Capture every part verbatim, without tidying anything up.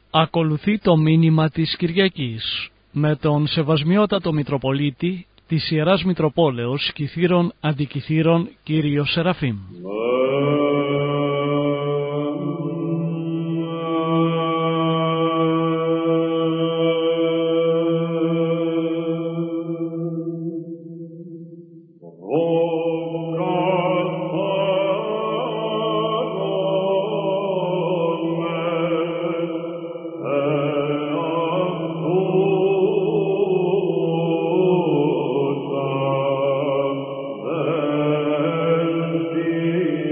Ακολουθεί το μήνυμα της Κυριακής με τον Σεβασμιότατο Μητροπολίτη της Ιεράς Μητροπόλεως Κυθύρων Αντικυθύρων κύριο Σεραφείμ. Thank you.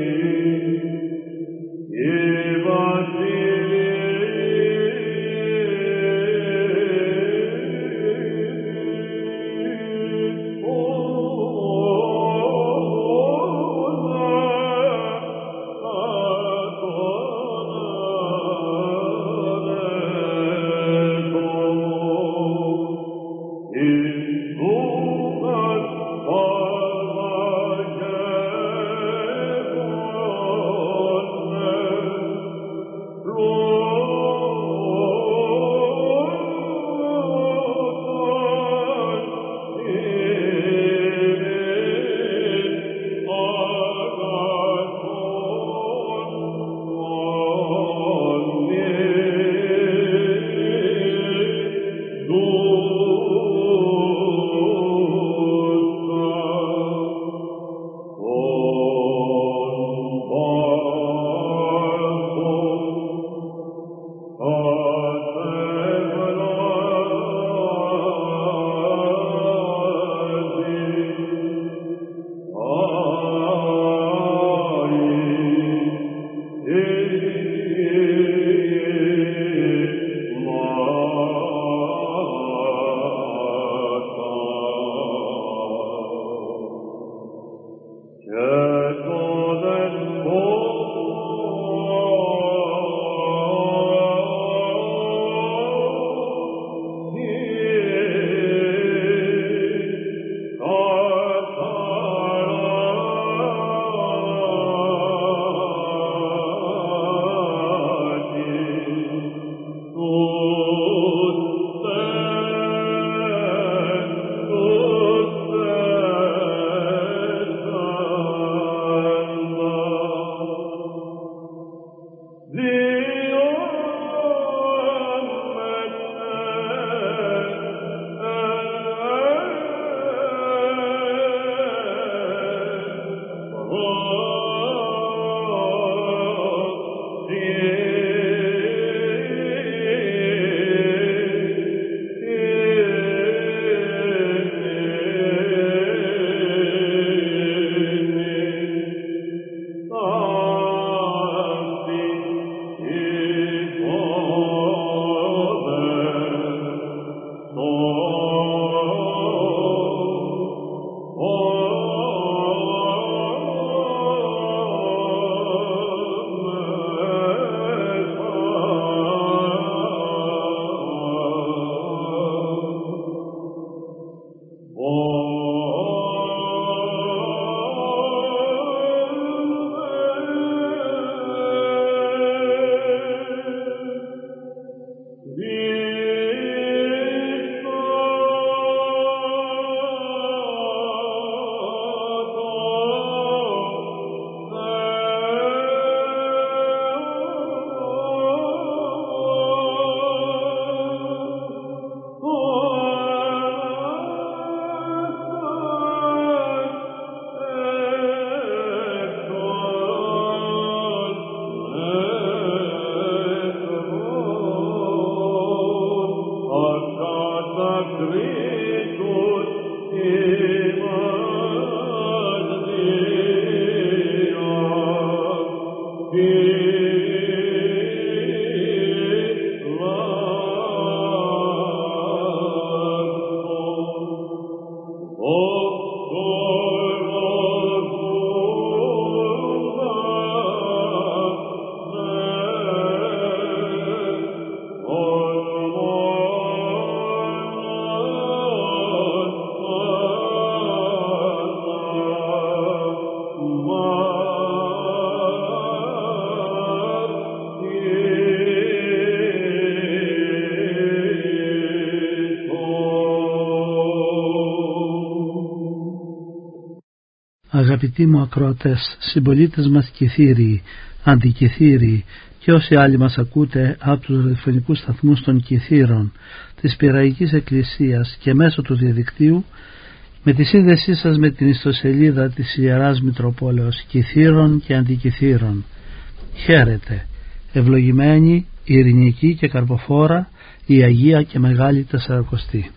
Αγαπητοί μου ακροατές, συμπολίτες μας Κηθήριοι, αντικηθήριοι και όσοι άλλοι μας ακούτε από τους ραδιοφωνικούς σταθμούς των Κηθήρων, της Πειραϊκής Εκκλησίας και μέσω του διαδικτύου, με τη σύνδεσή σας με την ιστοσελίδα της Ιεράς Μητροπόλεως Κηθήρων και Αντικηθήρων. Χαίρετε, ευλογημένη, ειρηνική και καρποφόρα η Αγία και Μεγάλη Τεσσαρακοστή.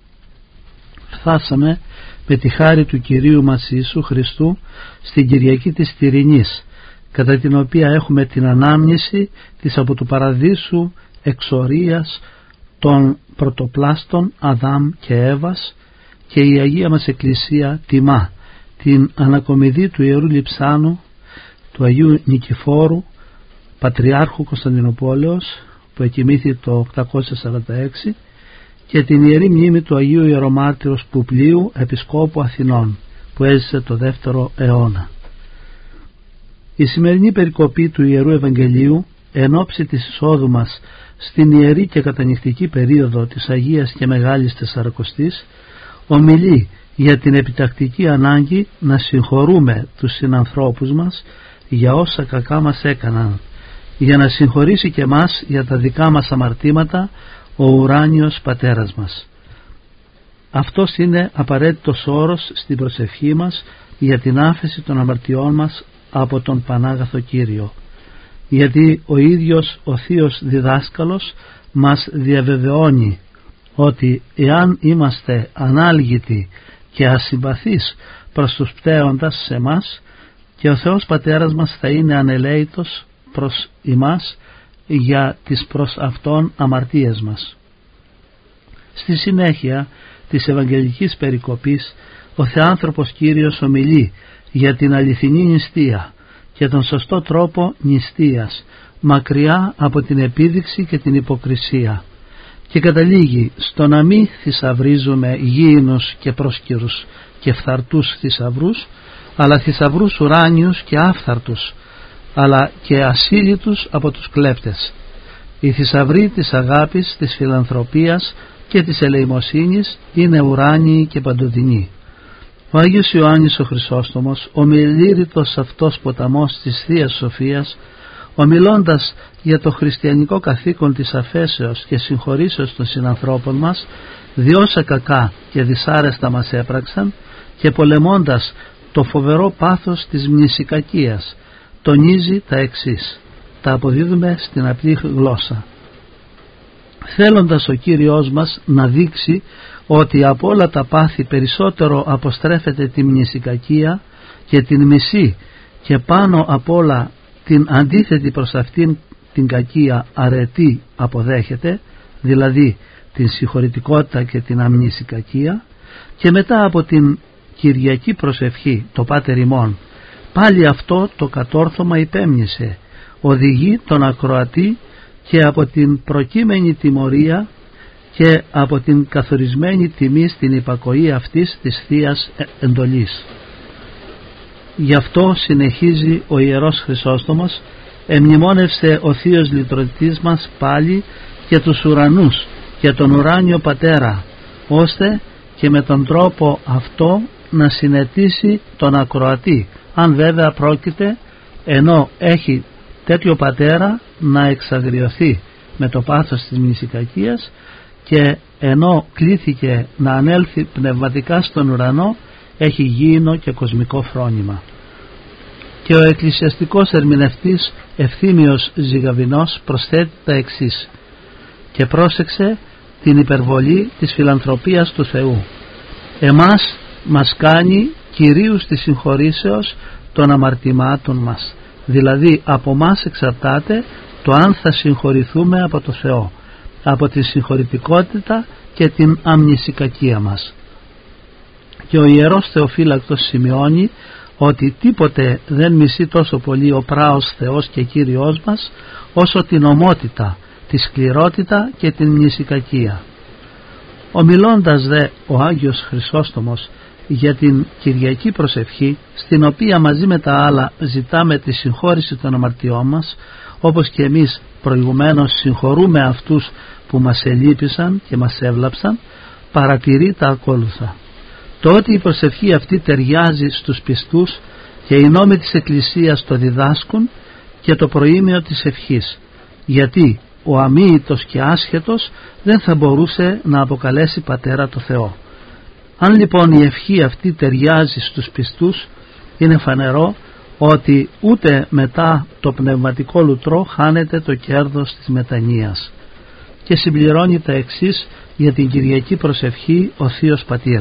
Φτάσαμε με τη χάρη του Κυρίου μας Ιησού Χριστού στην Κυριακή της Τυρινής, κατά την οποία έχουμε την ανάμνηση της από του Παραδείσου εξορίας των πρωτοπλάστων Αδάμ και Εύας, και η Αγία μας Εκκλησία τιμά την ανακομιδή του Ιερού Λειψάνου, του Αγίου Νικηφόρου, Πατριάρχου Κωνσταντινοπόλεως, που εκοιμήθη το οκτακόσια σαράντα έξι, και την Ιερή Μνήμη του Αγίου Ιερομάρτυρος Πουπλίου, Επισκόπου Αθηνών, που έζησε το δεύτερο αιώνα. Η σημερινή περικοπή του Ιερού Ευαγγελίου, εν ώψη της εισόδου μας στην ιερή και κατανυχτική περίοδο της Αγίας και Μεγάλης Τεσσαρακοστής, ομιλεί για την επιτακτική ανάγκη να συγχωρούμε τους συνανθρώπους μας για όσα κακά μας έκαναν, για να συγχωρήσει και μας για τα δικά μας αμαρτήματα ο ουράνιος Πατέρας μας. Αυτός είναι απαραίτητος όρος στην προσευχή μας για την άφεση των αμαρτιών μας από τον Πανάγαθο Κύριο, γιατί ο ίδιος ο Θείος Διδάσκαλος μας διαβεβαιώνει ότι εάν είμαστε ανάλγητοι και ασυμπαθείς προς τους πτέοντας σε μας, και ο Θεός Πατέρας μας θα είναι ανελαίητος προς εμάς για τις προς Αυτόν αμαρτίες μας. Στη συνέχεια της Ευαγγελικής περικοπής, ο Θεάνθρωπος Κύριος ομιλεί για την αληθινή νηστεία και τον σωστό τρόπο νηστείας, μακριά από την επίδειξη και την υποκρισία, και καταλήγει στο να μην θησαυρίζουμε γήινους και πρόσκυρους και φθαρτούς θησαυρούς, αλλά θησαυρούς ουράνιους και άφθαρτους, αλλά και ασύλλητους από τους κλέπτες. Οι θησαυροί της αγάπης, της φιλανθρωπίας και της ελεημοσύνης είναι ουράνιοι και παντοδυνοί. Ο Άγιος Ιωάννης ο Χρυσόστομος, ο μιλήρητος αυτός ποταμός της Θείας Σοφίας, ομιλώντας για το χριστιανικό καθήκον της αφέσεως και συγχωρήσεως των συνανθρώπων μας, διόσα κακά και δυσάρεστα μας έπραξαν, και πολεμώντας το φοβερό πάθος της μνησικακίας, τονίζει τα εξής, τα αποδίδουμε στην απλή γλώσσα. Θέλοντας ο Κύριος μας να δείξει ότι από όλα τα πάθη περισσότερο αποστρέφεται τη μνησικακία και την μισή, και πάνω απ' όλα την αντίθετη προς αυτήν την κακία αρετή αποδέχεται, δηλαδή την συγχωρητικότητα και την αμνησικακία, και μετά από την Κυριακή προσευχή το Πάτερ ημών, πάλι αυτό το κατόρθωμα υπέμνησε, οδηγεί τον ακροατή και από την προκείμενη τιμωρία και από την καθορισμένη τιμή στην υπακοή αυτής της Θείας εντολής. Γι' αυτό συνεχίζει ο Ιερός Χρυσόστομος, εμνημόνευσε ο Θείος Λυτρωτής μας πάλι και τους ουρανούς και τον ουράνιο Πατέρα, ώστε και με τον τρόπο αυτό να συνετίσει τον ακροατή, αν βέβαια πρόκειται, ενώ έχει τέτοιο πατέρα, να εξαγριωθεί με το πάθος της μνησικακίας, και ενώ κλήθηκε να ανέλθει πνευματικά στον ουρανό, έχει γήινο και κοσμικό φρόνημα. Και ο εκκλησιαστικός ερμηνευτής Ευθύμιος Ζυγαβινός προσθέτει τα εξής: και πρόσεξε την υπερβολή της φιλανθρωπίας του Θεού. Εμάς μας κάνει κυρίους της συγχωρήσεως των αμαρτημάτων μας, δηλαδή από μας εξαρτάται το αν θα συγχωρηθούμε από το Θεό, από τη συγχωρητικότητα και την αμνησικακία μας. Και ο Ιερός Θεοφύλακτος σημειώνει ότι τίποτε δεν μισεί τόσο πολύ ο πράος Θεός και Κύριος μας όσο την ομότητα, τη σκληρότητα και την μνησικακία. Ομιλώντας δε ο Άγιος Χρυσόστομος για την Κυριακή προσευχή, στην οποία μαζί με τα άλλα ζητάμε τη συγχώρηση των αμαρτιών μας, όπως και εμείς προηγουμένως συγχωρούμε αυτούς που μας ελείπησαν και μας έβλαψαν, παρατηρεί τα ακόλουθα. Το ότι η προσευχή αυτή ταιριάζει στους πιστούς και οι νόμοι της Εκκλησίας το διδάσκουν και το προήμιο της ευχής, γιατί ο αμοίητος και άσχετος δεν θα μπορούσε να αποκαλέσει πατέρα το Θεό. Αν λοιπόν η ευχή αυτή ταιριάζει στους πιστούς, είναι φανερό ότι ούτε μετά το πνευματικό λουτρό χάνεται το κέρδος της μετανοίας. Και συμπληρώνει τα εξής για την Κυριακή προσευχή ο Θείος Πατήρ.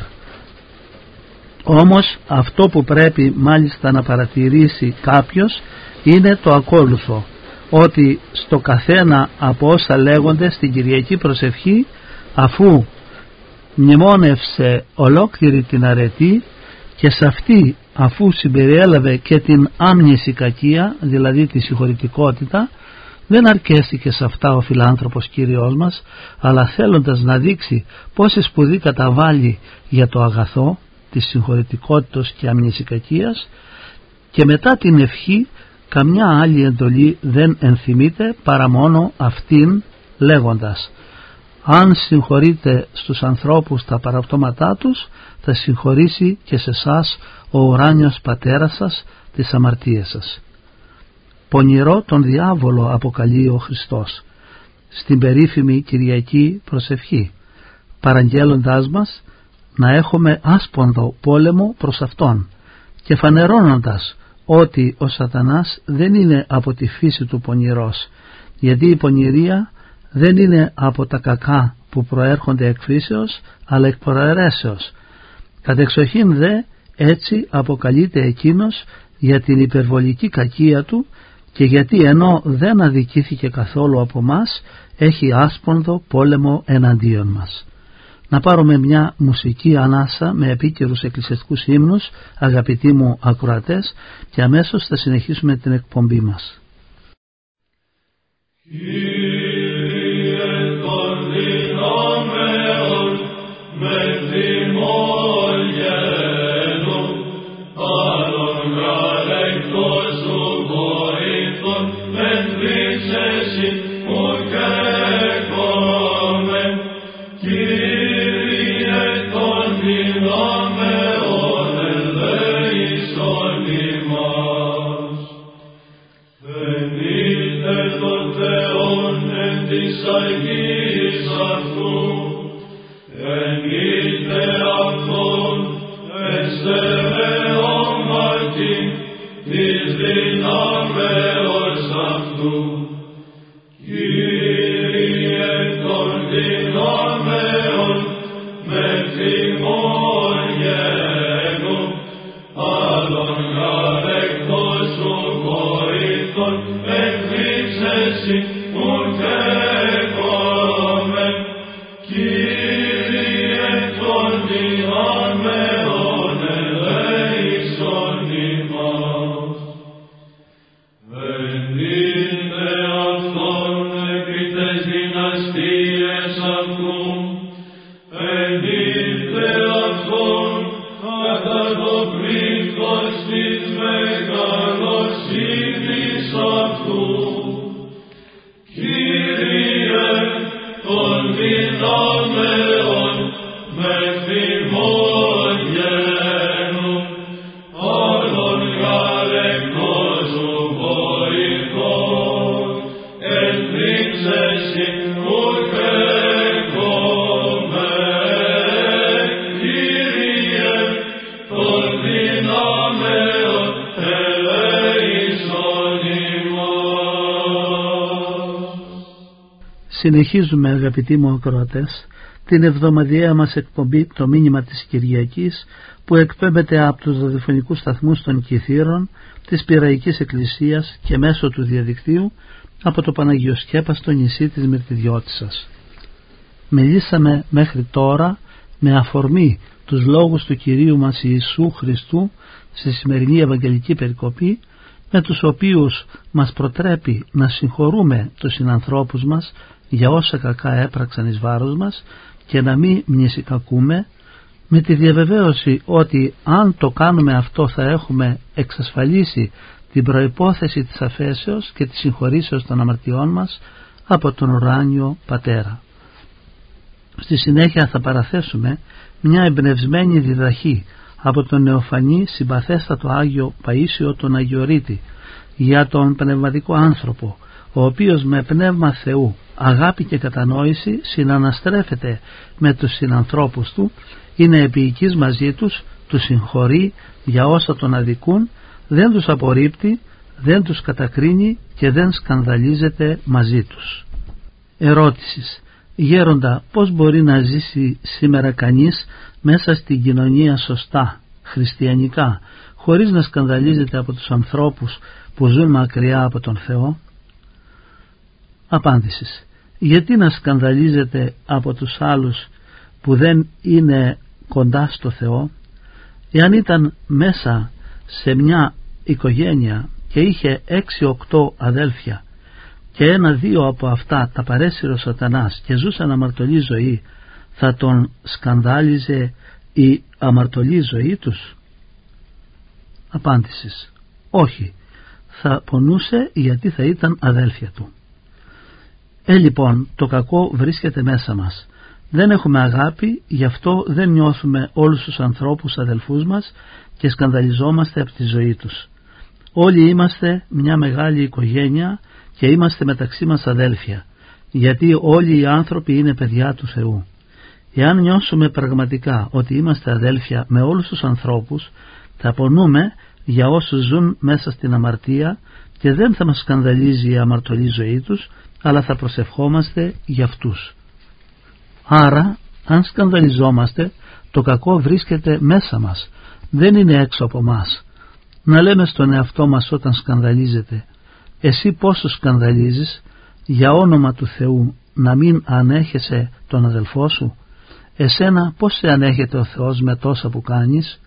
Όμως αυτό που πρέπει μάλιστα να παρατηρήσει κάποιος είναι το ακόλουθο, ότι στο καθένα από όσα λέγονται στην Κυριακή προσευχή, αφού μνημόνευσε ολόκληρη την αρετή και σε αυτή αφού συμπεριέλαβε και την άμνηση κακία, δηλαδή τη συγχωρητικότητα, δεν αρκέστηκε σε αυτά ο φιλάνθρωπος Κύριος μας, αλλά θέλοντας να δείξει πόση σπουδή καταβάλει για το αγαθό της συγχωρητικότητας και αμνησικακίας, και μετά την ευχή καμιά άλλη εντολή δεν ενθυμείται παρά μόνο αυτήν, λέγοντας: αν συγχωρείτε στους ανθρώπους τα παραπτώματά τους, θα συγχωρήσει και σε εσάς ο ουράνιος πατέρας σας τις αμαρτίες σας. Πονηρό τον διάβολο αποκαλεί ο Χριστός στην περίφημη Κυριακή προσευχή, παραγγέλλοντάς μας να έχουμε άσπονδο πόλεμο προς Αυτόν και φανερώνοντας ότι ο σατανάς δεν είναι από τη φύση του πονηρός, γιατί η πονηρία δεν είναι από τα κακά που προέρχονται εκ φύσεως, αλλά εκ προαιρέσεως. Κατεξοχήν δε έτσι αποκαλείται εκείνος για την υπερβολική κακία του, και γιατί ενώ δεν αδικήθηκε καθόλου από μας, έχει άσπονδο πόλεμο εναντίον μας. Να πάρουμε μια μουσική ανάσα με επίκαιρους εκκλησιαστικούς ύμνους, αγαπητοί μου ακροατές, και αμέσως θα συνεχίσουμε την εκπομπή μας. Συνεχίζουμε, αγαπητοί μου ακροατές, την εβδομαδιαία μας εκπομπή «Το μήνυμα της Κυριακής», που εκπέμπεται από τους ραδιοφωνικούς σταθμούς των Κιθήρων της Πειραϊκής Εκκλησίας και μέσω του διαδικτύου από το Παναγιοσκέπαστο νησί της Μυρτιδιώτισσας. Μιλήσαμε μέχρι τώρα με αφορμή τους λόγους του Κυρίου μας Ιησού Χριστού στη σημερινή Ευαγγελική περικοπή, με τους οποίους μας προτρέπει να συγχωρούμε τους συνανθρώπους μας για όσα κακά έπραξαν εις βάρος μας και να μην μνησικακούμε, με τη διαβεβαίωση ότι αν το κάνουμε αυτό θα έχουμε εξασφαλίσει την προϋπόθεση της αφέσεως και της συγχωρήσεως των αμαρτιών μας από τον ουράνιο Πατέρα. Στη συνέχεια θα παραθέσουμε μια εμπνευσμένη διδαχή από τον νεοφανή συμπαθέστατο Άγιο Παΐσιο τον Αγιορείτη για τον πνευματικό άνθρωπο, ο οποίος με πνεύμα Θεού, αγάπη και κατανόηση συναναστρέφεται με τους συνανθρώπους του, είναι επίοικης μαζί τους, τους συγχωρεί για όσα τον αδικούν, δεν τους απορρίπτει, δεν τους κατακρίνει και δεν σκανδαλίζεται μαζί τους. Ερώτησης: Γέροντα, πώς μπορεί να ζήσει σήμερα κανείς μέσα στην κοινωνία σωστά, χριστιανικά, χωρίς να σκανδαλίζεται από τους ανθρώπους που ζουν μακριά από τον Θεό? Απάντησης: γιατί να σκανδαλίζεται από τους άλλους που δεν είναι κοντά στο Θεό? Εάν ήταν μέσα σε μια οικογένεια και είχε έξι οκτώ αδέλφια και ένα-δύο από αυτά τα παρέσυρε ο σατανάς και ζούσαν αμαρτωλή ζωή, θα τον σκανδάλιζε η αμαρτωλή ζωή τους? Απάντησης: όχι, θα πονούσε γιατί θα ήταν αδέλφια του. Ε, λοιπόν, το κακό βρίσκεται μέσα μας. Δεν έχουμε αγάπη, γι' αυτό δεν νιώθουμε όλους τους ανθρώπους αδελφούς μας και σκανδαλιζόμαστε από τη ζωή τους. Όλοι είμαστε μια μεγάλη οικογένεια και είμαστε μεταξύ μας αδέλφια, γιατί όλοι οι άνθρωποι είναι παιδιά του Θεού. Εάν νιώσουμε πραγματικά ότι είμαστε αδέλφια με όλους τους ανθρώπους, θα πονούμε για όσους ζουν μέσα στην αμαρτία και δεν θα μας σκανδαλίζει η αμαρτωλή ζωή τους, αλλά θα προσευχόμαστε για αυτούς. Άρα, αν σκανδαλιζόμαστε, το κακό βρίσκεται μέσα μας, δεν είναι έξω από μας. Να λέμε στον εαυτό μας όταν σκανδαλίζεται: εσύ πόσο σκανδαλίζεις, για όνομα του Θεού να μην ανέχεσαι τον αδελφό σου? Εσένα πώς σε ανέχεται ο Θεός με τόσα που κάνεις?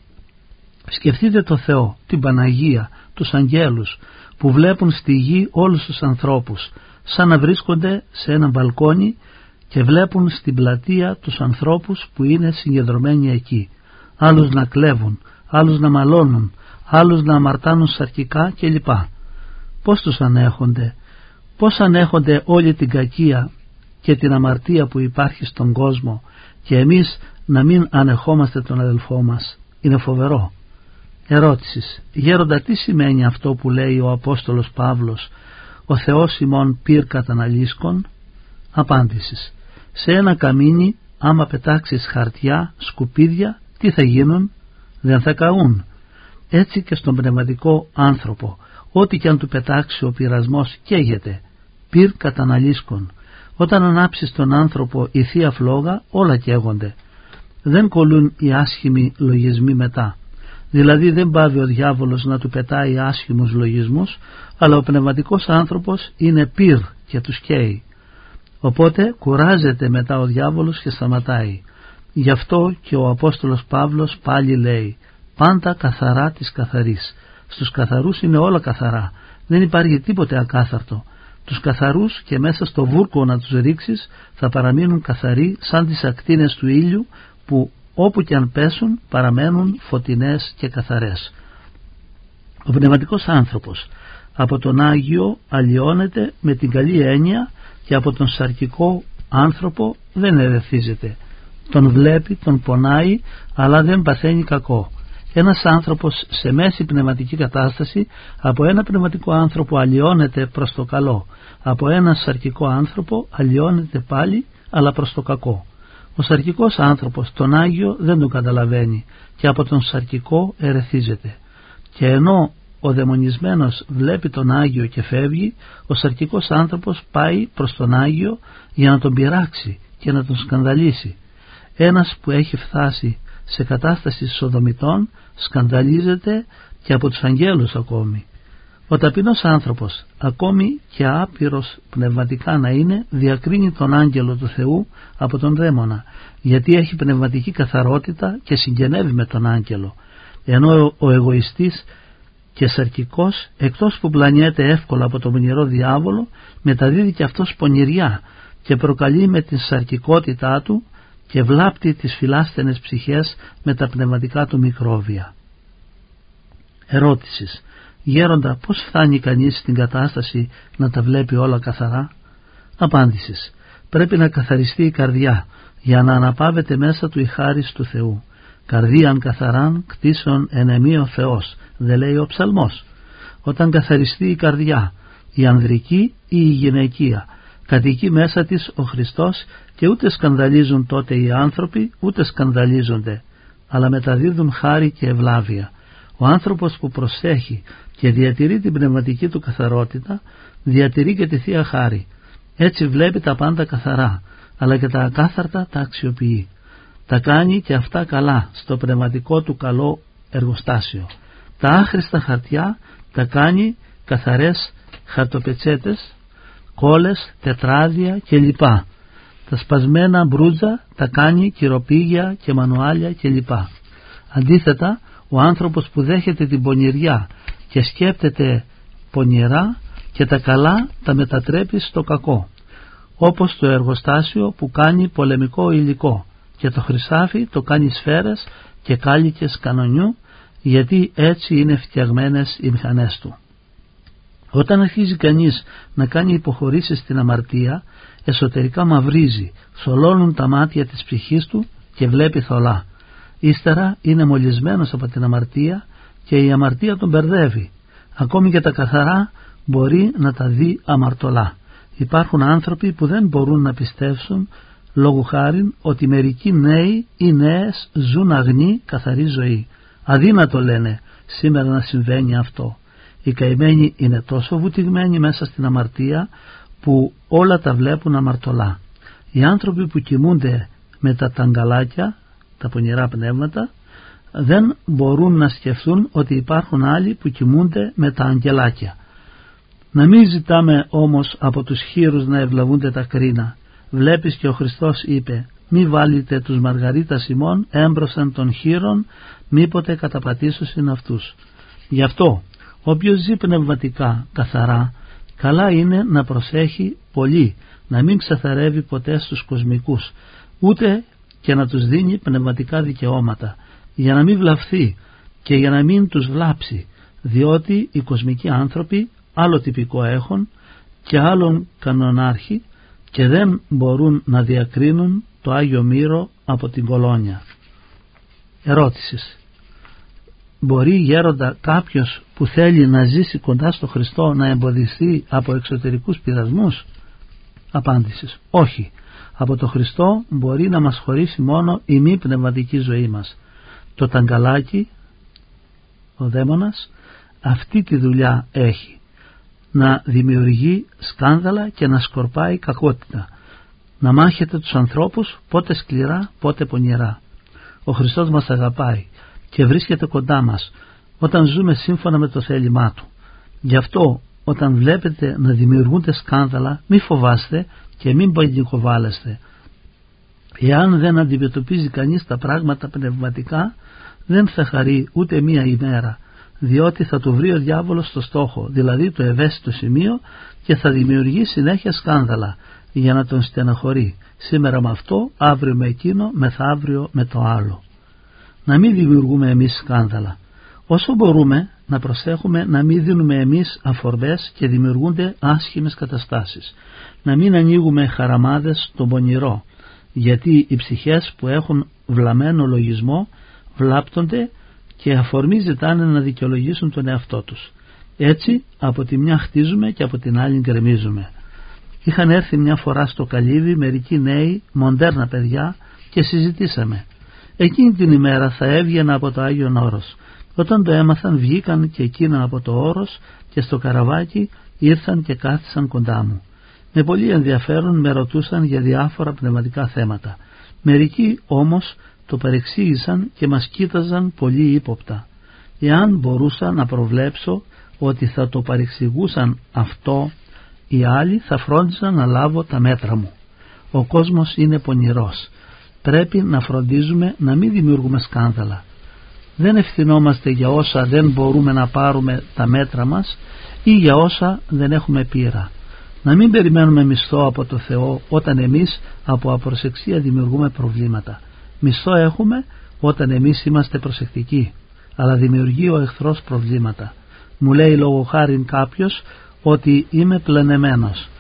Σκεφτείτε το Θεό, την Παναγία, τους αγγέλους που βλέπουν στη γη όλους τους ανθρώπους, σαν να βρίσκονται σε ένα μπαλκόνι και βλέπουν στην πλατεία τους ανθρώπους που είναι συγκεντρωμένοι εκεί, άλλους να κλέβουν, άλλους να μαλώνουν, άλλους να αμαρτάνουν σαρκικά κλπ. Πώς τους ανέχονται? Πώς ανέχονται όλη την κακία και την αμαρτία που υπάρχει στον κόσμο και εμείς να μην ανεχόμαστε τον αδελφό μας? Είναι φοβερό. Ερώτησης: Γέροντα, τι σημαίνει αυτό που λέει ο Απόστολος Παύλος, ο Θεός ημών πυρ καταναλίσκων? Απάντησης: σε ένα καμίνι άμα πετάξεις χαρτιά, σκουπίδια, τι θα γίνουν? Δεν θα καούν. Έτσι και στον πνευματικό άνθρωπο, ό,τι και αν του πετάξει ο πειρασμός καίγεται, πυρ καταναλίσκων. Όταν ανάψεις τον άνθρωπο η θεία φλόγα, όλα καίγονται. Δεν κολλούν οι άσχημοι λογισμοί μετά. Δηλαδή δεν πάβει ο διάβολος να του πετάει άσχημους λογισμούς, αλλά ο πνευματικός άνθρωπος είναι πυρ και τους καίει. Οπότε κουράζεται μετά ο διάβολος και σταματάει. Γι' αυτό και ο Απόστολος Παύλος πάλι λέει: πάντα καθαρά της καθαρής. Στους καθαρούς είναι όλα καθαρά, δεν υπάρχει τίποτε ακάθαρτο. Τους καθαρούς και μέσα στο βούρκο να τους ρίξεις θα παραμείνουν καθαροί σαν τις ακτίνες του ήλιου που όπου και αν πέσουν παραμένουν φωτεινές και καθαρές. Ο πνευματικός άνθρωπος από τον Άγιο αλλοιώνεται με την καλή έννοια και από τον σαρκικό άνθρωπο δεν ερεθίζεται. Τον βλέπει, τον πονάει, αλλά δεν παθαίνει κακό. Ένας άνθρωπος σε μέση πνευματική κατάσταση από ένα πνευματικό άνθρωπο αλλοιώνεται προς το καλό, από ένα σαρκικό άνθρωπο αλλοιώνεται πάλι αλλά προς το κακό. Ο σαρκικός άνθρωπος τον Άγιο δεν τον καταλαβαίνει και από τον σαρκικό ερεθίζεται. Και ενώ ο δαιμονισμένος βλέπει τον Άγιο και φεύγει, ο σαρκικός άνθρωπος πάει προς τον Άγιο για να τον πειράξει και να τον σκανδαλίσει. Ένας που έχει φτάσει σε κατάσταση σοδομητών σκανδαλίζεται και από τους αγγέλους ακόμη. Ο ταπεινός άνθρωπος, ακόμη και άπειρος πνευματικά να είναι, διακρίνει τον άγγελο του Θεού από τον δαίμονα, γιατί έχει πνευματική καθαρότητα και συγγενεύει με τον άγγελο. Ενώ ο εγωιστής και σαρκικός, εκτός που πλανιέται εύκολα από τον πονηρό διάβολο, μεταδίδει και αυτός πονηριά και προκαλεί με την σαρκικότητά του και βλάπτει τις φιλάστενες ψυχές με τα πνευματικά του μικρόβια. Ερώτησης: Γέροντα, πώς φτάνει κανείς στην κατάσταση να τα βλέπει όλα καθαρά? Απάντησης: πρέπει να καθαριστεί η καρδιά για να αναπαύεται μέσα του η χάρις του Θεού. Καρδίαν καθαράν κτίσεων ενεμή ο Θεός, δεν λέει ο ψαλμός. Όταν καθαριστεί η καρδιά, η ανδρική ή η γυναικεία, κατοικεί μέσα της ο Χριστός και ούτε σκανδαλίζουν τότε οι άνθρωποι, ούτε σκανδαλίζονται, αλλά μεταδίδουν χάρη και ευλάβεια. Ο άνθρωπος που προσέχει και διατηρεί την πνευματική του καθαρότητα, διατηρεί και τη Θεία Χάρη. Έτσι βλέπει τα πάντα καθαρά, αλλά και τα ακάθαρτα τα αξιοποιεί. Τα κάνει και αυτά καλά στο πνευματικό του καλό εργοστάσιο. Τα άχρηστα χαρτιά τα κάνει καθαρές χαρτοπετσέτες, κόλλες, τετράδια κλπ. Τα σπασμένα μπρούτζα τα κάνει κυροπήγια και μανουάλια κλπ. Αντίθετα, ο άνθρωπος που δέχεται την πονηριά και σκέπτεται πονηρά και τα καλά τα μετατρέπει στο κακό, όπως το εργοστάσιο που κάνει πολεμικό υλικό και το χρυσάφι το κάνει σφαίρες και κάλικες κανονιού, γιατί έτσι είναι φτιαγμένες οι μηχανές του. Όταν αρχίζει κανείς να κάνει υποχωρήσεις στην αμαρτία, εσωτερικά μαυρίζει, θολώνουν τα μάτια της ψυχής του και βλέπει θολά. Ύστερα είναι μολυσμένος από την αμαρτία και η αμαρτία τον μπερδεύει. Ακόμη και τα καθαρά μπορεί να τα δει αμαρτωλά. Υπάρχουν άνθρωποι που δεν μπορούν να πιστέψουν λόγου χάριν ότι μερικοί νέοι ή νέες ζουν αγνή καθαρή ζωή. Αδύνατο, λένε, σήμερα να συμβαίνει αυτό. Οι καημένοι είναι τόσο βουτυγμένοι μέσα στην αμαρτία που όλα τα βλέπουν αμαρτωλά. Οι άνθρωποι που κοιμούνται με τα ταγκαλάκια, τα πονηρά πνεύματα, δεν μπορούν να σκεφτούν ότι υπάρχουν άλλοι που κοιμούνται με τα αγγελάκια. Να μην ζητάμε όμως από τους χήρους να ευλαβούνται τα κρίνα. Βλέπεις και ο Χριστός είπε, μη βάλετε τους μαργαρίτας ημών έμπροσαν των χήρων, μήποτε καταπατήσουσιν αυτούς. Γι' αυτό όποιος ζει πνευματικά καθαρά, καλά είναι να προσέχει πολύ, να μην ξεθαρεύει ποτέ στους κοσμικούς, ούτε και να τους δίνει πνευματικά δικαιώματα, για να μην βλαφθεί και για να μην τους βλάψει, διότι οι κοσμικοί άνθρωποι άλλο τυπικό έχουν και άλλον κανονάρχη και δεν μπορούν να διακρίνουν το Άγιο Μύρο από την κολόνια. Ερώτησης. Μπορεί γέροντα κάποιος που θέλει να ζήσει κοντά στο Χριστό να εμποδιστεί από εξωτερικούς πειρασμούς? Απάντησης. Όχι. Από το Χριστό μπορεί να μας χωρίσει μόνο η μη πνευματική ζωή μας. Το ταγκαλάκι, ο δαίμονας, αυτή τη δουλειά έχει. Να δημιουργεί σκάνδαλα και να σκορπάει κακότητα. Να μάχεται τους ανθρώπους πότε σκληρά πότε πονηρά. Ο Χριστός μας αγαπάει και βρίσκεται κοντά μας όταν ζούμε σύμφωνα με το θέλημά Του. Γι' αυτό όταν βλέπετε να δημιουργούνται σκάνδαλα, μη φοβάστε και μην πανικοβάλλεστε. Εάν δεν αντιμετωπίζει κανείς τα πράγματα πνευματικά, δεν θα χαρεί ούτε μία ημέρα, διότι θα του βρει ο διάβολος στο στόχο, δηλαδή το ευαίσθητο σημείο, και θα δημιουργεί συνέχεια σκάνδαλα για να τον στεναχωρεί, σήμερα με αυτό, αύριο με εκείνο, μεθαύριο με το άλλο. Να μην δημιουργούμε εμείς σκάνδαλα. Όσο μπορούμε να προσέχουμε να μην δίνουμε εμείς αφορμές και δημιουργούνται άσχημες καταστάσεις. Να μην ανοίγουμε χαραμάδες στον πονηρό, γιατί οι ψυχές που έχουν βλαμμένο λογισμό βλάπτονται και αφορμή ζητάνε να δικαιολογήσουν τον εαυτό τους. Έτσι από τη μια χτίζουμε και από την άλλη γκρεμίζουμε. Είχαν έρθει μια φορά στο Καλύβι μερικοί νέοι, μοντέρνα παιδιά, και συζητήσαμε. Εκείνη την ημέρα θα έβγαινα από το Άγιον Όρος. Όταν το έμαθαν βγήκαν και εκείνα από το Όρος και στο καραβάκι ήρθαν και κάθισαν κοντά μου. Με πολύ ενδιαφέρον με ρωτούσαν για διάφορα πνευματικά θέματα. Μερικοί όμως το παρεξήγησαν και μας κοίταζαν πολύ ύποπτα. Εάν μπορούσα να προβλέψω ότι θα το παρεξηγούσαν αυτό, οι άλλοι θα φρόντιζαν να λάβω τα μέτρα μου. Ο κόσμος είναι πονηρός. Πρέπει να φροντίζουμε να μην δημιουργούμε σκάνδαλα. Δεν ευθυνόμαστε για όσα δεν μπορούμε να πάρουμε τα μέτρα μας ή για όσα δεν έχουμε πείρα. Να μην περιμένουμε μισθό από το Θεό όταν εμείς από απροσεξία δημιουργούμε προβλήματα. Μισθό έχουμε όταν εμείς είμαστε προσεκτικοί, αλλά δημιουργεί ο εχθρός προβλήματα. Μου λέει λόγω χάριν κάποιος ότι είμαι πλενεμένος.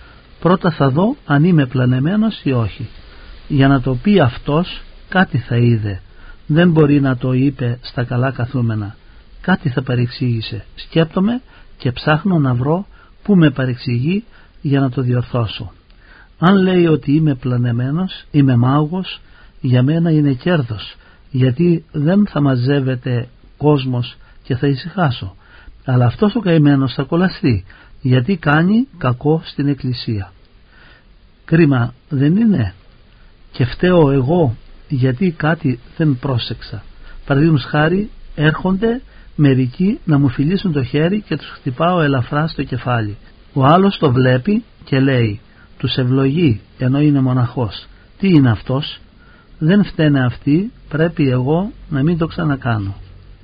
Πρώτα θα δω αν είμαι πλανεμένος ή όχι. Για να το πει αυτός κάτι θα είδε. Δεν μπορεί να το είπε στα καλά καθούμενα. Κάτι θα παρεξήγησε. Σκέπτομαι και ψάχνω να βρω που με παρεξηγεί για να το διορθώσω. Αν λέει ότι είμαι πλανεμένος, είμαι μάγος, για μένα είναι κέρδος, γιατί δεν θα μαζεύεται κόσμος και θα ησυχάσω. Αλλά αυτός ο καημένος θα κολλαστεί, γιατί κάνει κακό στην εκκλησία. Κρίμα δεν είναι? Και φταίω εγώ γιατί κάτι δεν πρόσεξα. Παραδείγματος χάρη, έρχονται μερικοί να μου φιλήσουν το χέρι και τους χτυπάω ελαφρά στο κεφάλι. Ο άλλος το βλέπει και λέει, τους ευλογεί, ενώ είναι μοναχός. Τι είναι αυτός? Δεν φταίνε αυτοί, πρέπει εγώ να μην το ξανακάνω.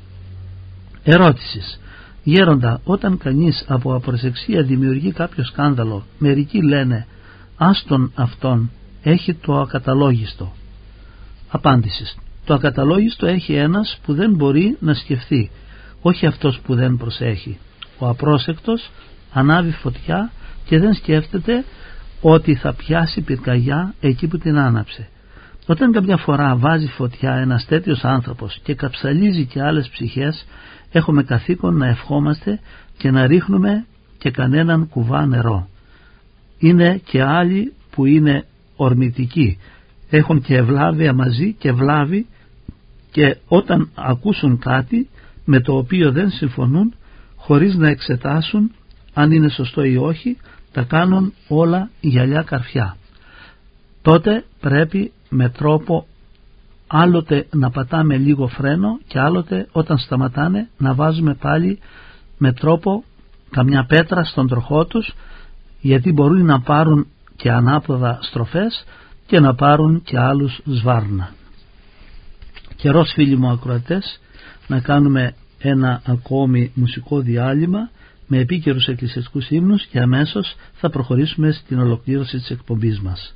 Ερώτησης. Γέροντα, όταν κανείς από απροσεξία δημιουργεί κάποιο σκάνδαλο, μερικοί λένε άστον αυτόν, έχει το ακαταλόγιστο. Απάντησης. Το ακαταλόγιστο έχει ένας που δεν μπορεί να σκεφτεί, όχι αυτός που δεν προσέχει. Ο απρόσεκτος ανάβει φωτιά και δεν σκέφτεται ότι θα πιάσει πυρκαγιά εκεί που την άναψε. Όταν κάποια φορά βάζει φωτιά ένας τέτοιος άνθρωπος και καψαλίζει και άλλες ψυχές, έχουμε καθήκον να ευχόμαστε και να ρίχνουμε και κανέναν κουβά νερό. Είναι και άλλοι που είναι ορμητικοί, έχουν και ευλάβεια μαζί και βλάβη, και όταν ακούσουν κάτι με το οποίο δεν συμφωνούν, χωρίς να εξετάσουν αν είναι σωστό ή όχι, τα κάνουν όλα γυαλιά καρφιά. Τότε πρέπει με τρόπο άλλοτε να πατάμε λίγο φρένο και άλλοτε όταν σταματάνε να βάζουμε πάλι με τρόπο καμιά πέτρα στον τροχό τους, γιατί μπορούν να πάρουν και ανάποδα στροφές και να πάρουν και άλλους σβάρνα. Καιρός, φίλοι μου ακροατές, να κάνουμε ένα ακόμη μουσικό διάλειμμα με επίκαιρους εκκλησιαστικούς ύμνους και αμέσως θα προχωρήσουμε στην ολοκλήρωση της εκπομπής μας.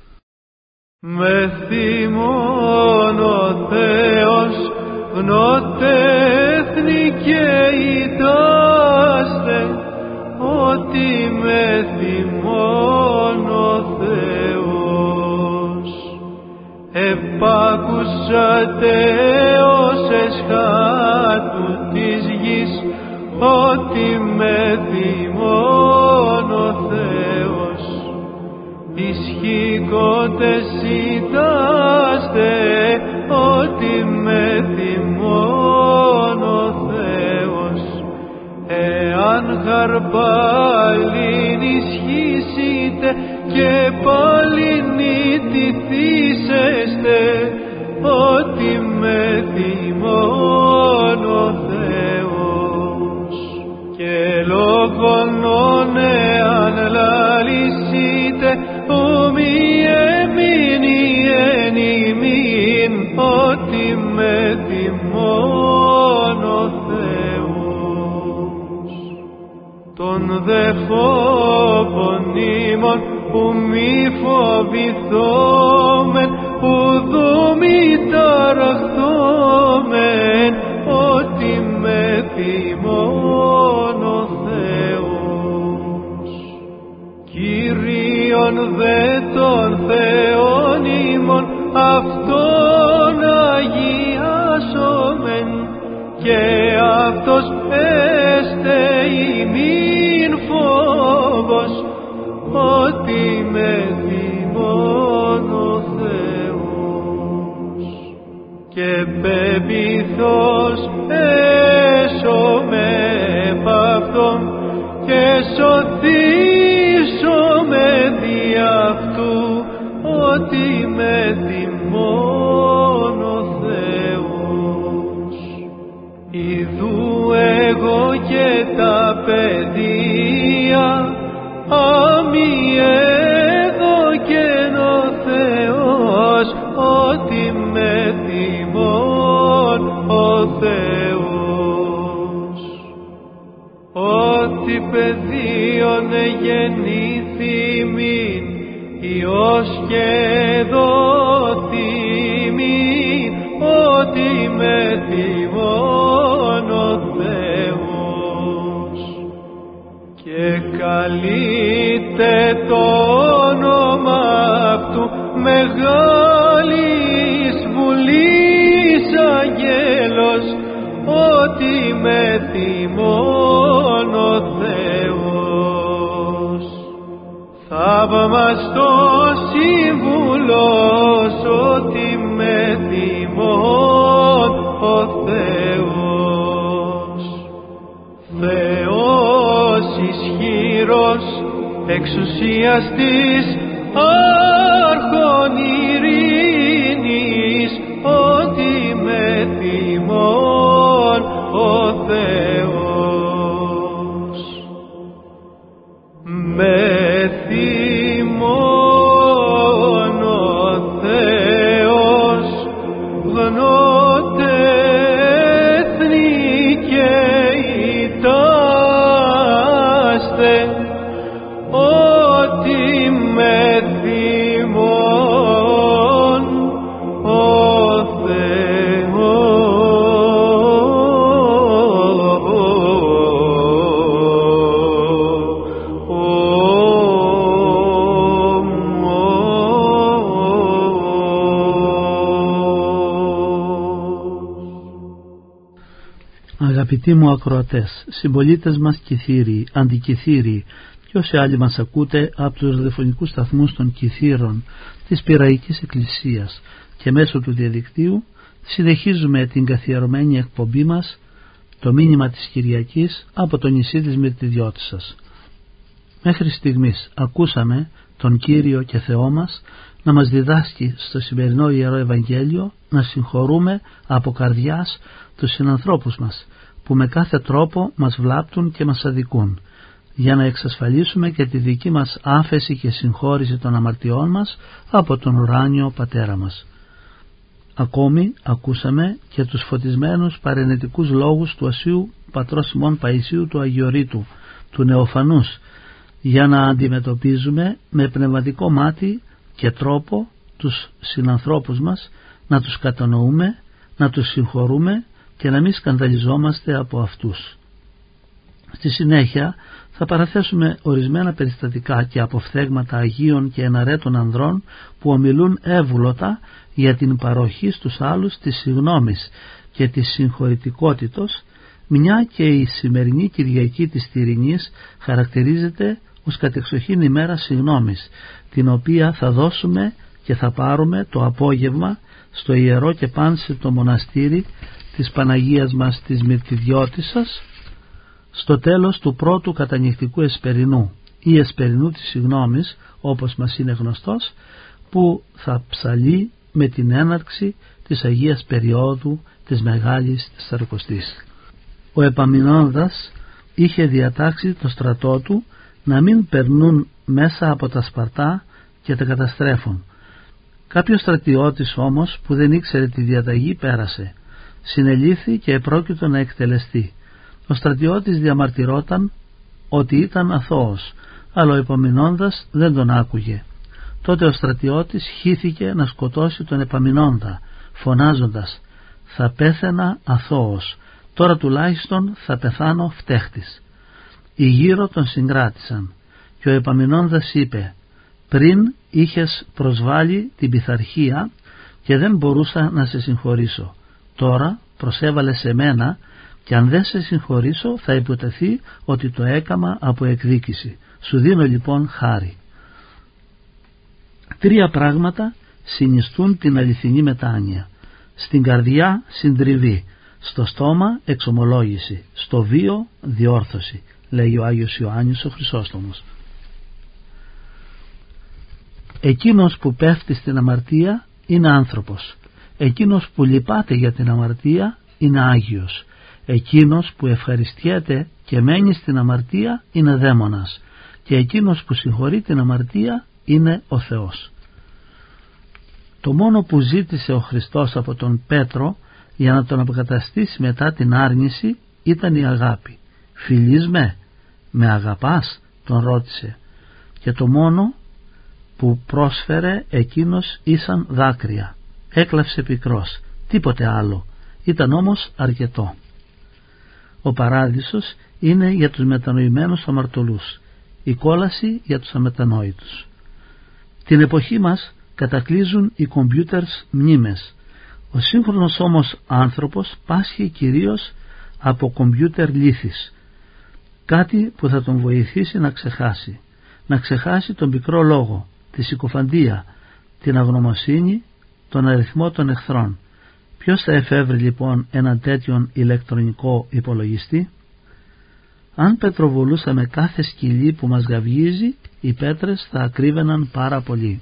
Με θυμών ο Θεός γνωτέθνη και ητάστε, ότι με θυμών ο Θεός επάκουσατε ως εσχάτου της γης, ότι με θυμών ο Θεός ισχύκοτες ητάστε, ότι με θυμών ο Θεός εάν χαρπάλιν ισχύσετε και πάλιν ιτηθήσεστε, ότι με θυμών ο Θεός και λόγων εάν λαλήσετε ομοι εμείνει εν ημίν, ότι με θυμών ο Θεός τον δεχόπον ημών που μη φοβηθόμεν, ουδού μη ταραχθόμεν, ότι με θυμών ο Θεός. Κύριον δε τον Θεόν ημών αυτόν αγιάσομεν, και αυτός έστε ημίν φόβος, ότι με θυμών ο Θεός. Και πεποιθώς έσωμε επ' αυτόν και σωθήσωμε δι' αυτού, ότι με θυμών ο Θεός. Ιδού εγώ και τα παιδεία αμοι έδωκεν ο Θεός, ότι με θυμών ο Θεός. Ότι παιδίον γεννήθημιν, Υιός και δόθημιν, ότι με θυμών ο Θεός. Και καλείται το όνομα αυτού μεγάλης βουλής αγγέλος, ότι με τιμών ο Θεός. Θαυμαστός σύμβουλος, ότι με τιμών ο Θεός. Θεός ισχύρος, εξουσιαστής, άρχον ειρήνης, ότι με τιμών ο Θεός. Με τιμών ο Θεός, γνώτε έθνη και ητάστε, ότι με τιμών ο Αγαπητοί μου ακροατές, συμπολίτες μας Κιθύριοι, αντικιθύριοι και όσοι άλλοι μας ακούτε από τους ραδιοφωνικούς σταθμούς των Κιθύρων της Πειραϊκής Εκκλησίας και μέσω του διαδικτύου, συνεχίζουμε την καθιερωμένη εκπομπή μας, το μήνυμα της Κυριακής από το νησί της Μυρτιδιώτισσας. Μέχρι στιγμής ακούσαμε τον Κύριο και Θεό μας να μας διδάσκει στο σημερινό Ιερό Ευαγγέλιο να συγχωρούμε από καρδιάς τους συνανθρώπους μας που με κάθε τρόπο μας βλάπτουν και μας αδικούν, για να εξασφαλίσουμε και τη δική μας άφεση και συγχώρηση των αμαρτιών μας από τον ουράνιο Πατέρα μας. Ακόμη ακούσαμε και τους φωτισμένους παρενετικούς λόγους του Ασίου Πατρός Σιμών Παϊσίου του Αγιορείτου, του Νεοφανούς, για να αντιμετωπίζουμε με πνευματικό μάτι και τρόπο τους συνανθρώπους μας, να τους κατανοούμε, να τους συγχωρούμε και να μην σκανδαλιζόμαστε από αυτούς. Στη συνέχεια θα παραθέσουμε ορισμένα περιστατικά και αποφθέγματα Αγίων και εναρέτων ανδρών που ομιλούν εύγλωτα για την παροχή στους άλλους της συγνώμης και της συγχωρητικότητος, μια και η σημερινή Κυριακή της Τυρινής χαρακτηρίζεται ως κατεξοχήν ημέρα συγνώμης, την οποία θα δώσουμε και θα πάρουμε το απόγευμα στο Ιερό και Πάνσεπτο Μοναστήρι της Παναγίας μας της Μυρτιδιώτισσας, στο τέλος του πρώτου κατανυχτικού εσπερινού ή εσπερινού της συγνώμης, όπως μας είναι γνωστός, που θα ψαλεί με την έναρξη της Αγίας Περιόδου της Μεγάλης Τεσσαρακοστής. Ο Επαμεινόνδας είχε διατάξει το στρατό του να μην περνούν μέσα από τα Σπαρτά και τα καταστρέφουν. Κάποιος στρατιώτης όμως που δεν ήξερε τη διαταγή πέρασε, συνελήφθη και επρόκειτο να εκτελεστεί. Ο στρατιώτης διαμαρτυρόταν ότι ήταν αθώος, αλλά ο Επαμεινόνδας δεν τον άκουγε. Τότε ο στρατιώτης χύθηκε να σκοτώσει τον Επαμεινόνδα, φωνάζοντας «Θα πέθαινα αθώος, τώρα τουλάχιστον θα πεθάνω φταίχτης». Οι γύρω τον συγκράτησαν και ο Επαμεινόνδας είπε «Πριν είχες προσβάλει την πειθαρχία και δεν μπορούσα να σε συγχωρήσω. Τώρα προσέβαλε σε μένα και αν δεν σε συγχωρήσω θα υποτεθεί ότι το έκαμα από εκδίκηση. Σου δίνω λοιπόν χάρη». Τρία πράγματα συνιστούν την αληθινή μετάνοια. Στην καρδιά συντριβή, στο στόμα εξομολόγηση, στο βίο διόρθωση, λέει ο Άγιος Ιωάννης ο Χρυσόστομος. Εκείνος που πέφτει στην αμαρτία είναι άνθρωπος. Εκείνος που λυπάται για την αμαρτία είναι Άγιος. Εκείνος που ευχαριστιέται και μένει στην αμαρτία είναι δαίμονας. Και εκείνος που συγχωρεί την αμαρτία είναι ο Θεός. Το μόνο που ζήτησε ο Χριστός από τον Πέτρο για να τον αποκαταστήσει μετά την άρνηση ήταν η αγάπη. «Φιλείς με, με αγαπάς?» τον ρώτησε. Και το μόνο που πρόσφερε εκείνος ήσαν δάκρυα. Έκλαψε πικρός, τίποτε άλλο. Ήταν όμως αρκετό. Ο παράδεισος είναι για τους μετανοημένους αμαρτωλούς. η κόλαση για τους αμετανόητους. Την εποχή μας κατακλείζουν οι κομπιούτερς μνήμες. Ο σύγχρονος όμως άνθρωπος πάσχει κυρίως από κομπιούτερ λύθης, κάτι που θα τον βοηθήσει να ξεχάσει, να ξεχάσει τον πικρό λόγο, τη συκοφαντία, την αγνωμοσύνη, τον αριθμό των εχθρών. Ποιος θα εφεύρει λοιπόν έναν τέτοιον ηλεκτρονικό υπολογιστή? Αν πετροβολούσαμε κάθε σκυλί που μας γαυγίζει, οι πέτρες θα ακρίβαιναν πάρα πολύ.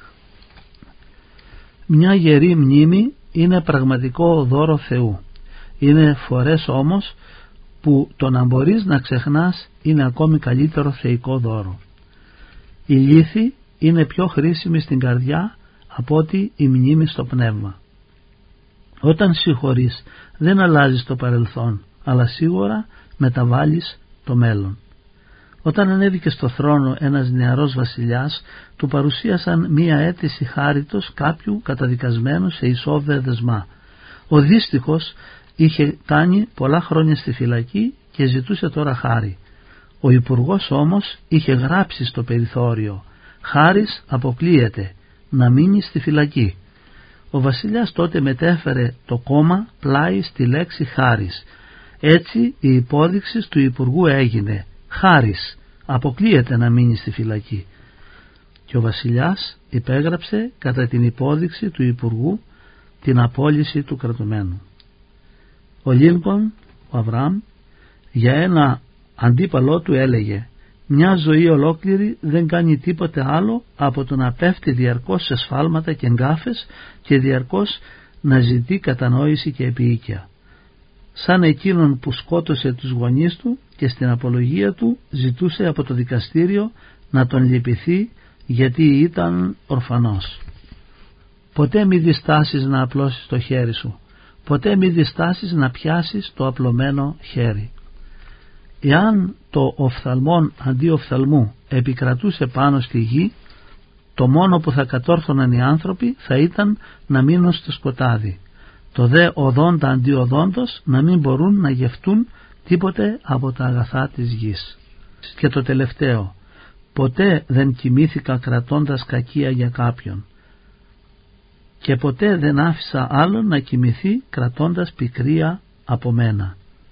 Μια γερή μνήμη είναι πραγματικό δώρο Θεού. Είναι φορές όμως που το να μπορείς να ξεχνάς είναι ακόμη καλύτερο θεϊκό δώρο. Η λύθη είναι πιο χρήσιμη στην καρδιά από ότι η μνήμη στο πνεύμα. Όταν συγχωρείς δεν αλλάζεις το παρελθόν, αλλά σίγουρα μεταβάλλεις το μέλλον. Όταν ανέβηκε στο θρόνο ένας νεαρός βασιλιάς, του παρουσίασαν μία αίτηση χάριτος κάποιου καταδικασμένου σε ισόβια δεσμά. Ο δύστιχος είχε κάνει πολλά χρόνια στη φυλακή και ζητούσε τώρα χάρη. Ο υπουργός όμως είχε γράψει στο περιθώριο «Χάρις αποκλείεται, να μείνει στη φυλακή». Ο βασιλιάς τότε μετέφερε το κόμμα πλάι στη λέξη χάρις. Έτσι η υπόδειξη του υπουργού έγινε «Χάρις, αποκλείεται να μείνει στη φυλακή». Και ο βασιλιάς υπέγραψε κατά την υπόδειξη του υπουργού την απόλυση του κρατουμένου. Ο Λίνκον, ο Αβραάμ, για ένα αντίπαλό του έλεγε «Μια ζωή ολόκληρη δεν κάνει τίποτε άλλο από το να πέφτει διαρκώς σε σφάλματα και γκάφες και διαρκώς να ζητεί κατανόηση και επίοικια. Σαν εκείνον που σκότωσε τους γονείς του και στην απολογία του ζητούσε από το δικαστήριο να τον λυπηθεί γιατί ήταν ορφανός. Ποτέ μη διστάσεις να απλώσεις το χέρι σου. Ποτέ μη διστάσεις να πιάσεις το απλωμένο χέρι. Εάν το οφθαλμόν αντί οφθαλμού επικρατούσε πάνω στη γη, το μόνο που θα κατόρθωναν οι άνθρωποι θα ήταν να μείνουν στο σκοτάδι. Το δε οδόντα αντί οδόντος να μην μπορούν να γευτούν τίποτε από τα αγαθά της γης. Και το τελευταίο, ποτέ δεν κοιμήθηκα κρατώντας κακία για κάποιον και ποτέ δεν άφησα άλλον να κοιμηθεί κρατώντας πικρία από μένα.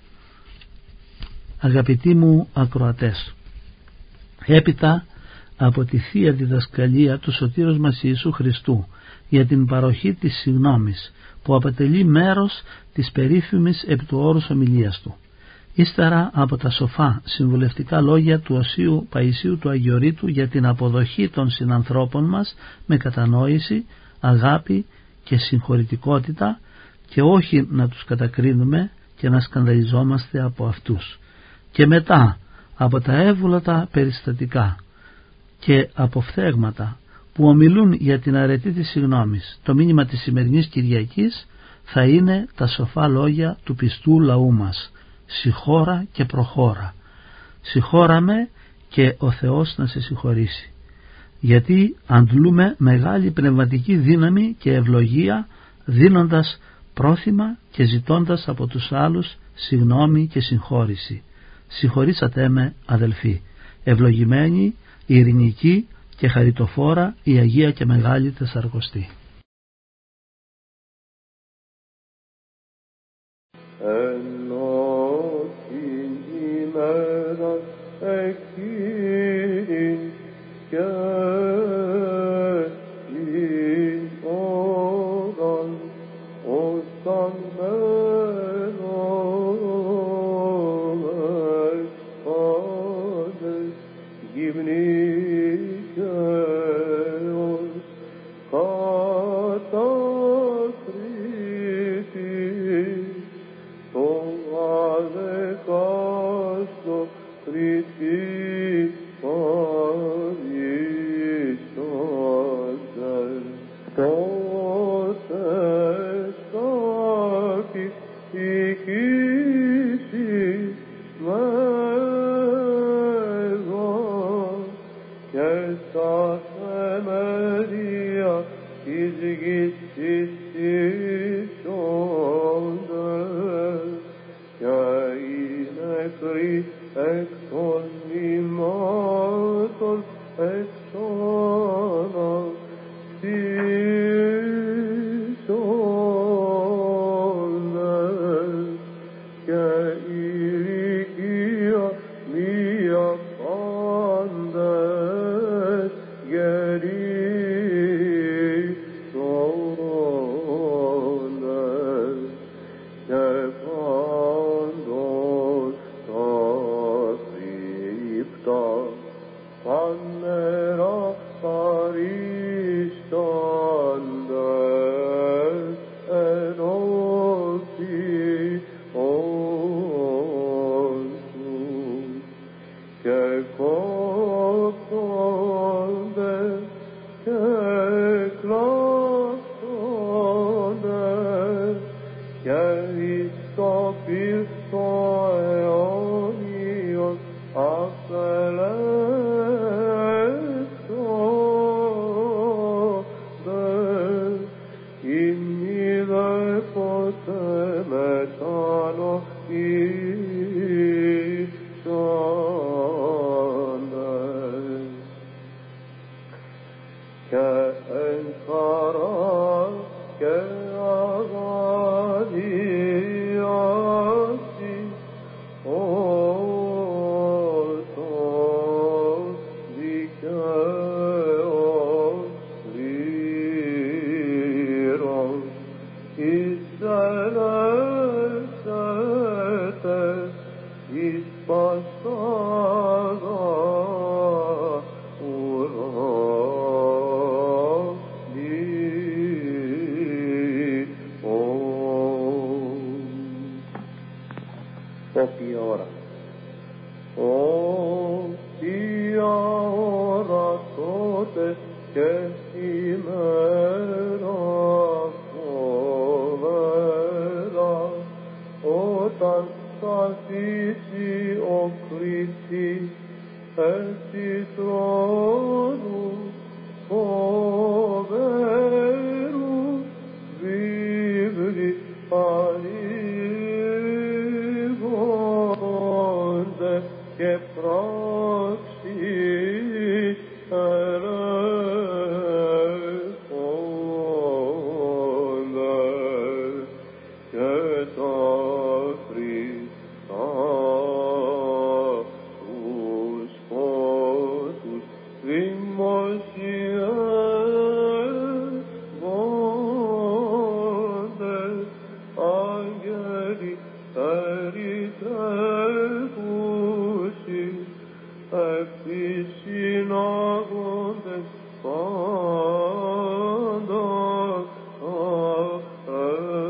Αγαπητοί μου ακροατές, έπειτα από τη Θεία Διδασκαλία του Σωτήρος μας Ιησού Χριστού για την παροχή της συγνώμης που αποτελεί μέρος της περίφημης επί του όρους ομιλίας του, ύστερα από τα σοφά συμβουλευτικά λόγια του Οσίου Παϊσίου του Αγιορείτου για την αποδοχή των συνανθρώπων μας με κατανόηση, αγάπη και συγχωρητικότητα και όχι να τους κατακρίνουμε και να σκανδαλιζόμαστε από αυτούς, και μετά από τα εύγλωτα περιστατικά και αποφθέγματα που ομιλούν για την αρετή της συγνώμης, το μήνυμα της σημερινής Κυριακής θα είναι τα σοφά λόγια του πιστού λαού μας: συγχώρα και προχώρα. Συγχώραμε και ο Θεός να σε συγχωρήσει, γιατί αντλούμε μεγάλη πνευματική δύναμη και ευλογία δίνοντας πρόθυμα και ζητώντας από τους άλλους συγνώμη και συγχώρηση. Συγχωρήσατε με, αδελφοί. Ευλογημένη, ειρηνική και χαριτοφόρα η Αγία και Μεγάλη Τεσσαρακοστή. Ενώ την ημέρα εκείνη και την ώραν όταν μένομες πάντες γυμνήκεως κατακρίτη το αδεκάστο κρίτη παρήσατε. Τότε στάκη η κήση μέγα και τα θεμέλια της γης συστήσονται και οι νεκροί εκ των ημών εν χαρά και αγαλίαση ότος δικαίος κλήρος εισελεύσετε εις πασάδα όποια ώρα όποια ώρα τότε και ημέρα φοβερά όταν θα ζήσει ο Χριστής επί θρόνου φοβερού βίβλοι ανοίγονται και πράξεις ερέχονται και τα Χριστά τους φώτους δημοσιεύονται άγγελοι περιτρέχουσι επί συνάγοντες πάντα τα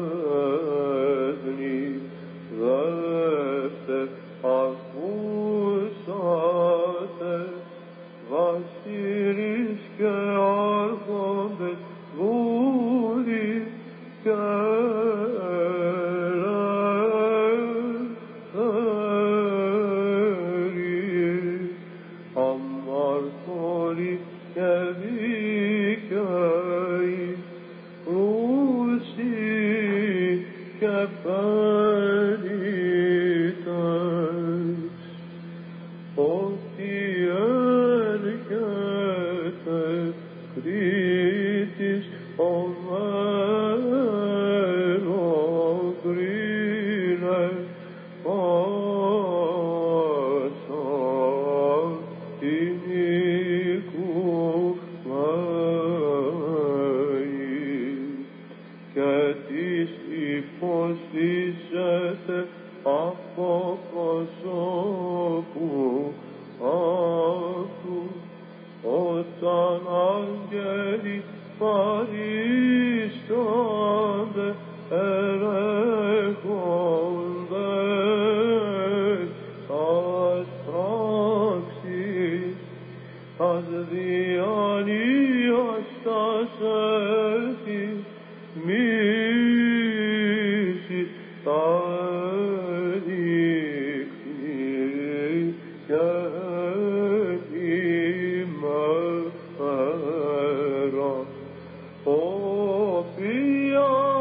έθνη δεύτε ακούσατε βασίλεις και άρχοντες δούλοι και ελεύθεροι αμαρτωλοί και δίκαιοι πλούσιοι και πενήτες ότι έρχεται Κρήτης ο μέλοκρίνε πάσα την οικουμένη και της υποστήσεται από προσώπου αυτού όταν άγγελοι παρίστανται ελέγχονται τας πράξεις τας διανοίας τας έθις μίσης τα ενίχνη και ημέρα οποία